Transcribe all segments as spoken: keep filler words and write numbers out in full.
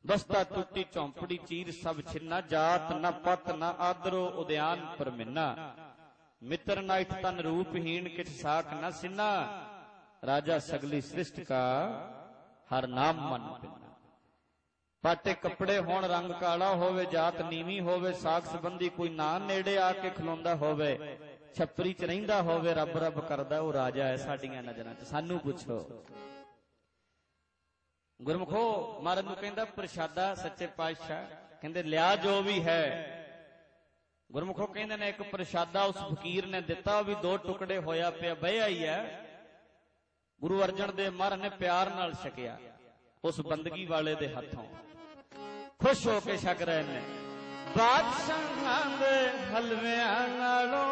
बस्ता टूटी झोंपड़ी चीर सब छिन्ना, जात न पत न आदरो उद्यान पर मिन्ना, मित्र नाइट तन रूपहीन किछ साख न सिन्ना, राजा सगली सृष्टि का हर नाम मन पिन्ना। पाटे कपड़े होण रंग काला होवे, जात नीवी होवे, साख संबंधी कोई ना नेड़े आके खलोंदा होवे, छपरी च रहिंदा होवे, रब रब करदा वो राजा है साडियां नजरां च। सानू पुछो गुरमुखो, महाराज नूं कहंदा प्रशादा सच्चे पातशाह कहंदे लिया जो भी है। गुरमुखो कहंदे ने एक प्रशादा उस फकीर ने दिता, भी दो टुकड़े होया पिया बहिया ही है। गुरु अर्जन देव महाराज ने प्यार नाल छकिया उस बंदगी वाले दे हथों, खुश होके छक रहे ने। बादशाहां दे हलवियां नालों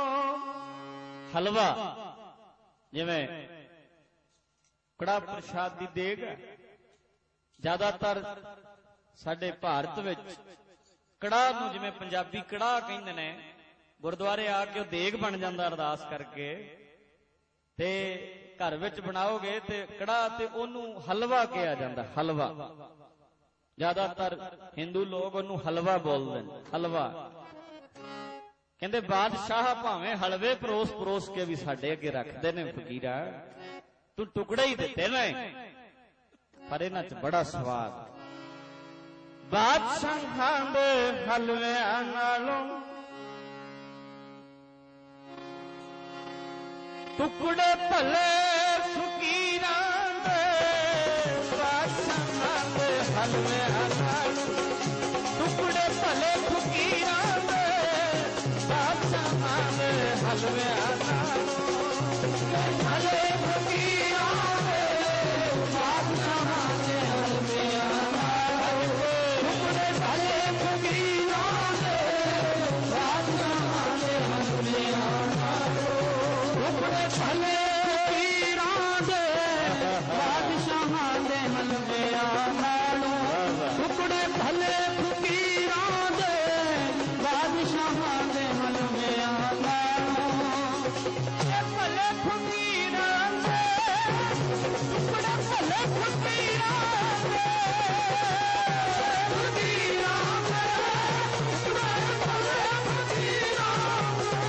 हलवा जिवें कड़ा प्रसाद दी देग है, ज्यादातर साडे भारत विच कड़ा नूं जिवें पंजाबी कड़ा कहिंदे ने, गुरुद्वारे आके देग बन जांदा अरदास करके, ते घर विच बनाओगे ते कड़ा ते ओनू हलवा कहा जांदा। हलवा ज्यादातर हिंदू लोग ओनू हलवा बोलदे ने, हलवा। कहंदे बादशाह भावें हलवे परोस परोस के भी साडे अगे रखदे ने, फकीरा तू टुकड़े ही दिते ने पर इन्हां च बड़ा स्वाद। बादशाहां दे हलवियां नालों टुकड़े भले फकीरां दे, बादशाहां दे हलवियां नालों टुकड़े भले फकीरां दे, बादशाहां दे हलवियां नालों भले फकीरां दे, बादशाहां दे हलवियां नालों टुकड़े भले फकीरां दे, बादशाहां दे हलवियां टुकड़े भले फकीरां दे, बादशाहां दे हलवियां नालों टुकड़े भले फकीरां दे, बादशाहां दे हलवियां नालों भले फकीरां दे, टुकड़े भले फकीरां दे, फकीरां दे टुकड़े भले फकीरां दे,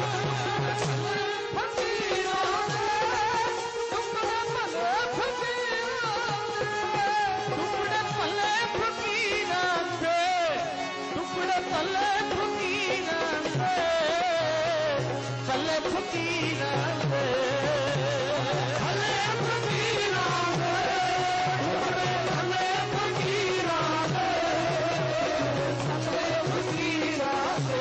फकीरां दे टुकड़े भले फकीरां दे, टुकड़े भले फकीरां दे, टुकड़े भले फकीरां दे, भले फकीरां दे, भले फकीरां दे, टुकड़े भले फकीरां दे, भले फकीरां दे,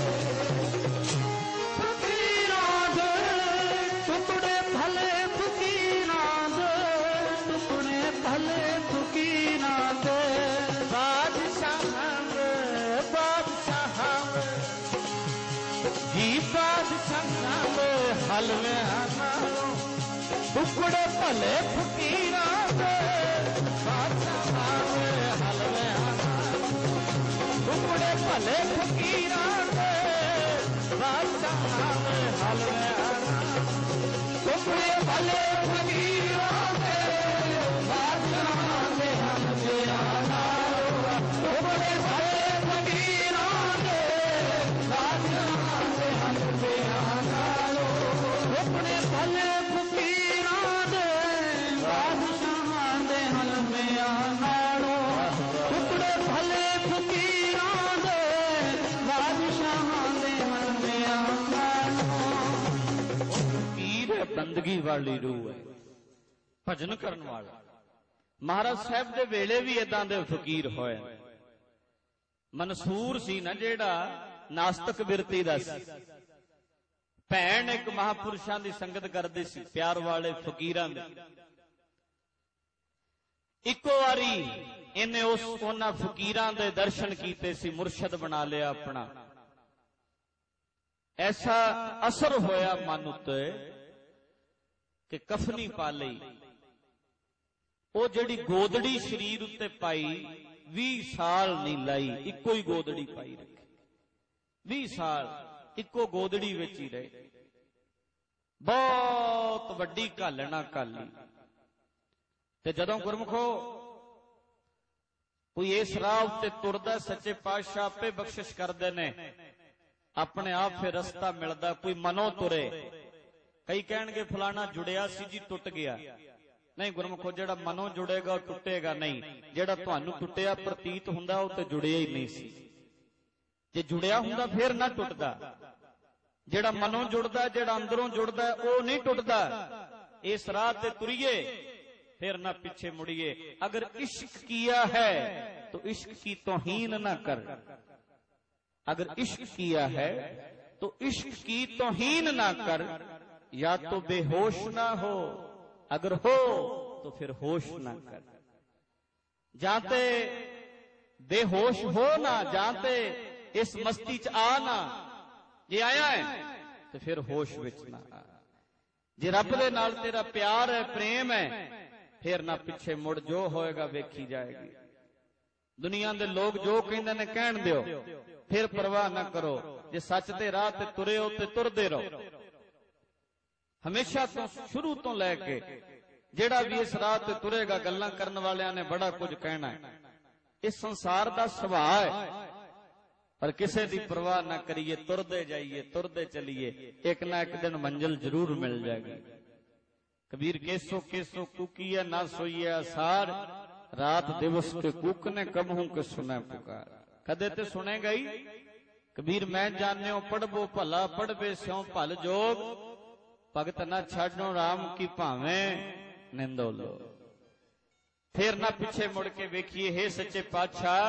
फकीरां दे टुकड़े भले फकीरां दे, टुकड़े भले फकीरां दे, बादशाहां दे बादशाहां दे जी, बादशाहां दे हलवियां नालों टुकड़े भले फकीरां दे, बादशाहां दे हलवियां नालों टुकड़े भले फकीरां दे, बादशाहां दे हलवियां नालों टुकड़े भले फकीरां दे, बादशाहां दे हलवियां नालों टुकड़े भले फकीरां दे, बादशाहां दे हलवियां नालों टुकड़े भले फकीरां दे, बादशाहां दे हलवियां नालों टुकड़े भले फकीरां दे, बादशाहां दे हलवियां नालों। फकीर है बंदगी वाली रूह है, भजन करन वाला। महाराज साहब दे वेले भी इदां दे फकीर होए। मनसूर सी ना जेड़ा नास्तिक बिरती दा सी, भैन एक महापुरुषां दी संगत करदी सी, प्यार वाले फकीरां दी। इको वारी इन्हें उस उन्हां फकीरां दे दर्शन कीते सी, मुर्शद बना लिया अपना। ऐसा असर होया मन उत्ते कि कफनी पा लई। वो जिहड़ी गोदड़ी शरीर उत्ते पाई भी साल नहीं लाई, इको ही गोदड़ी पाई रखी। भी साल इको गोदड़ी विच ही रहे। बहुत वड्डी घालना घाली। ते जदों गुरमुखो कोई इस राह उत्ते तुरदा सच्चे पातशाह आपे बख्शिश करदे ने, अपने आप फिर रस्ता मिलदा। कोई मनो तुरे, कई कहणगे फलाना जुड़िया सी जी टुट गया। नहीं गुरमुखो, जेड़ा मनो जुड़ेगा टुटेगा नहीं। जेड़ा तुहानू टुटिया प्रतीत हुंदा वो ते जुड़िया ही नहीं सी। जे जुड़िया हुंदा फिर ना टुटदा। जेड़ा मनो जुड़दा, जेड़ा अंदरों जुड़दा वो नहीं टुटदा। इस राह ते तुरिए, फिर ना पीछे मुड़िए। अगर इश्क किया है तो इश्क की तौहीन ना कर। अगर इश्क किया है तो इश्क की तौहीन ना कर। या तो बेहोश ना हो, अगर हो तो फिर होश ना कर। जाते बेहोश हो ना, जाते इस मस्ती च आ ना। जे आया है तो फिर होश विच ना आ। जे रब दे नाल तेरा प्यार है, प्रेम है, फिर ना पिछे मुड़, जो होएगा वेखी जाएगी। दुनिया दे लोग जो कहंदे ने कहण दिओ, फिर परवाह ना करो। जे सच दे राह ते तुरे हो ते तुरदे रहो। हमेशा तो शुरू तो लैके जेड़ा भी इस राह ते तुरेगा, गल्लां करन वालियां ने बड़ा कुछ कहना है। इस संसार दा सुभाव है, पर किसे दी परवाह ना करिए, तुरदे जाइए, तुरदे चलिए। एक ना एक दिन मंजिल जरूर मिल जाएगी। कबीर केसो केसो कुकिया ना सोइए आसार, रात दिवस के कूकने कबहू के सुने पुकार। कदे ते सुनेगा ही। कबीर मैं जान्यो पढ़बो भला, पढ़बे स्यों भल जोग। भगत ना छाड़ो राम की भावे निंदो लो। फिर ना पीछे मुड़ के वेखिए, हे सच्चे पातशाह,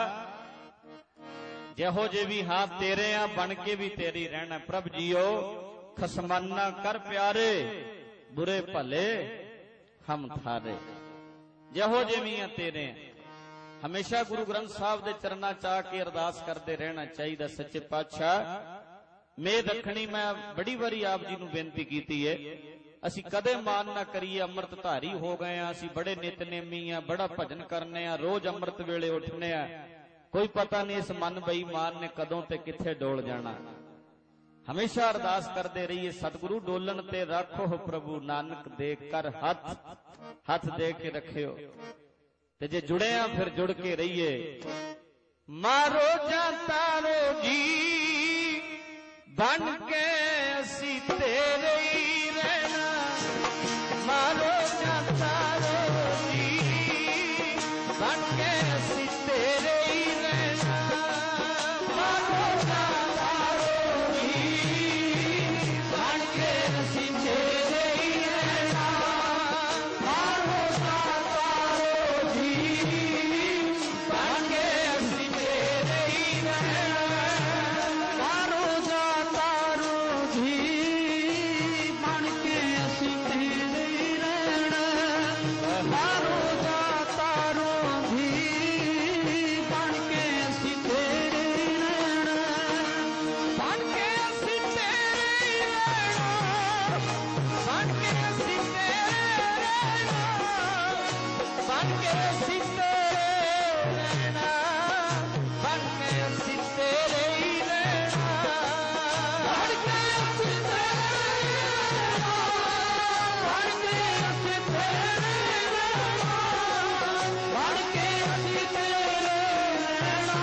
जहो जे भी हाथ तेरे आ, बन के भी तेरी रहना। प्रभ जियो खसमाना कर प्यारे, बुरे भले हम थारे। जहो जे भी आ तेरे। हमेशा गुरु ग्रंथ साहब दे चरना चाह के अरदास करते रहना चाहिए। सच्चे पातशाह मेद रखनी। मैं बड़ी बारी आप जी नूं बेनती कीती है, असी कदे मान ना करिए। अमृत धारी हो गए हैं, असी बड़े नितनेमी आ, बड़ा भजन करने आ, रोज अमृत वेले उठने आ। कोई पता नहीं इस मन बेईमान ने कदों ते किथे डोल जाना। हमेशा अरदास करते रहिए, सतगुरु डोलन ते रखो प्रभु, नानक दे कर हाथ, हाथ दे के रखियो। ते जे जुड़े आ फिर जुड़ के रहिए। मारो जा तारो जी बन के असी तेरे ही रहना। मारो जा तारो जी बन के असी तेरे ही रहना। मारो जा तारो जी बन के असी तेरे ही रहना। मारो जा तारो जी बन के असी तेरे ही रहना। मारो जा तारो जी बन के असी तेरे ही रहना। मारो जा तारो जी बन के असी तेरे ही रहना। बन के असी तेरे ही रहना। बन के असी तेरे रहना। बन के असी तेरे रहना। बन के असी तेरे ही रहना। बन के असी तेरे रहना। बन के असी तेरे रहना। बन के असी तेरे रहना।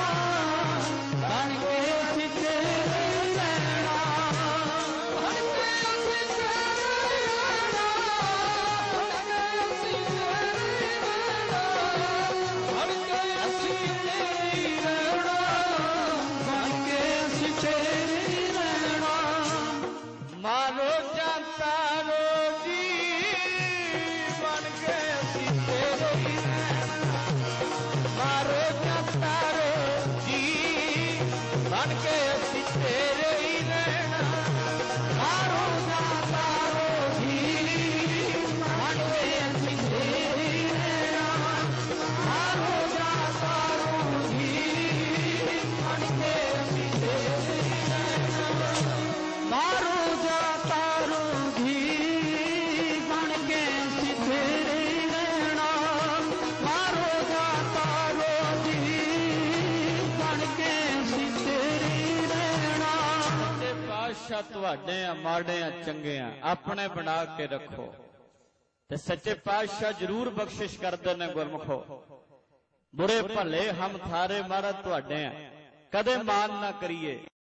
बन के असी तेरे रहना। बन के असी तेरे रहना। बन के असी तेरे रहना। बन के असी तेरे रहना। बन के असी तेरे रहना। मारो जा तारो जी बन के असी तेरे ही रहना। मारो जा तारो जी बन के असी तेरे ही रहना। मारो जा तारो जी बन के असी तेरे ही रहना। मारो जा तारो जी बन के असी तेरे ही रहना। मारो जा तारो जी बन के असी तेरे ही रहना। मारो जा तारो जी बन के असी तेरे ही रहना। सच्चे पातशाह तुहाडे आ, माड़े आ, चंगे आ, अपने बना के रखो। ते सच्चे पातशाह जरूर बख्शिश करदे ने गुरमुखो। ਬੁਰੇ ਭਲੇ ਹਮ ਥਾਰੇ ਮਹਾਰਾਜ ਤੁਹਾਡੇ ਆ, ਕਦੇ ਮਾਨ ਨਾ ਕਰੀਏ।